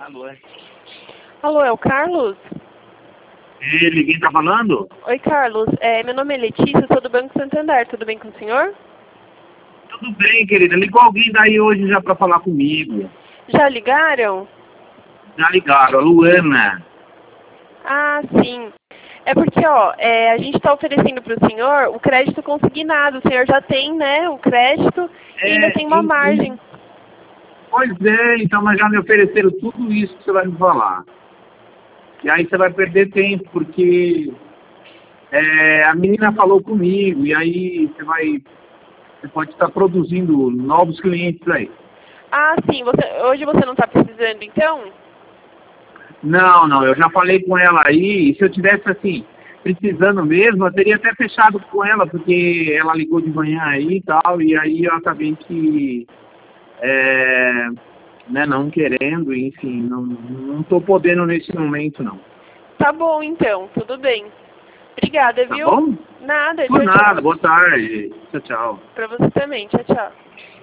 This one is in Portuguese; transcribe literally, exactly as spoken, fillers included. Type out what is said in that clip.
Alô, é? Alô, é o Carlos? Ele, quem tá falando? Oi, Carlos. É, meu nome é Letícia, sou do Banco Santander. Tudo bem com o senhor? Tudo bem, querida. Ligou alguém daí hoje já pra falar comigo. Já ligaram? Já ligaram, a Luana. Ah, sim. É porque, ó, é, a gente está oferecendo para o senhor o crédito consignado. O senhor já tem, né, o crédito e É, ainda tem uma e- margem. Pois é, então, mas já me ofereceram tudo isso que você vai me falar. E aí você vai perder tempo, porque é, a menina falou comigo, e aí você vai. Você pode estar produzindo novos clientes aí. Ah, sim. Você, hoje você não está precisando, então? Não, não, eu já falei com ela aí, e se eu tivesse assim, precisando mesmo, eu teria até fechado com ela, porque ela ligou de manhã aí e tal, e aí eu acabei que, é, né, não querendo, enfim, não, não tô podendo nesse momento não. Tá bom, então. Tudo bem. Obrigada, Tá viu? bom? Nada. Por Tchau, nada, tchau. boa tarde. Tchau, tchau. Pra você também. Tchau, tchau.